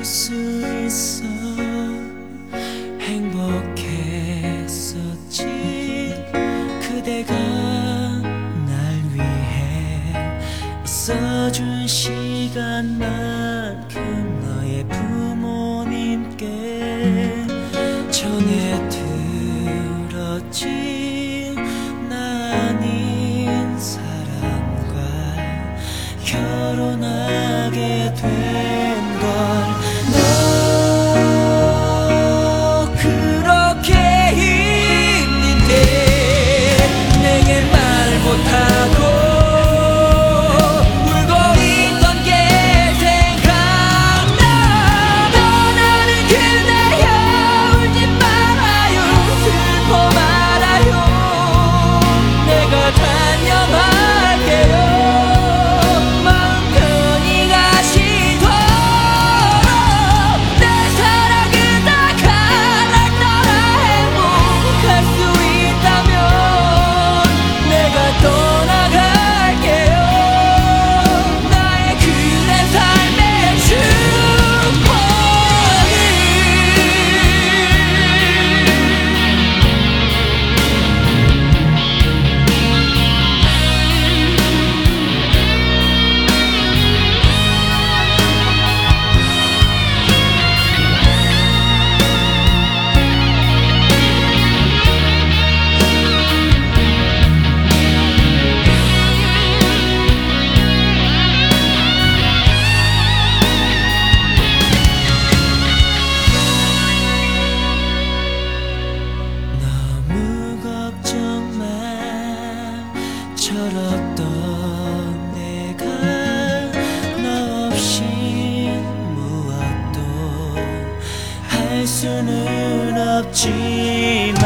수 있어. 행복했었지. 그대가 날 위해 있어준 시간만큼 너의 부모님께 전해 들었지. 나 아닌 사람과 결혼하게 된 걸. 너 그렇게 힘든데 내게 말 못하고 울고 있던 게 생각나. 떠나는 그대여 울지 말아요. 슬퍼 말아요. 내가 단념할게요. 마음 편히 가시도록. 내 사랑은 다 가날 떠나 행복할 수 있다면 내가 떠나갈게요. 나의 그대 삶의 축복이. 너무 걱정만 철없던 내가 너 없이 무엇도 할 수는 없지만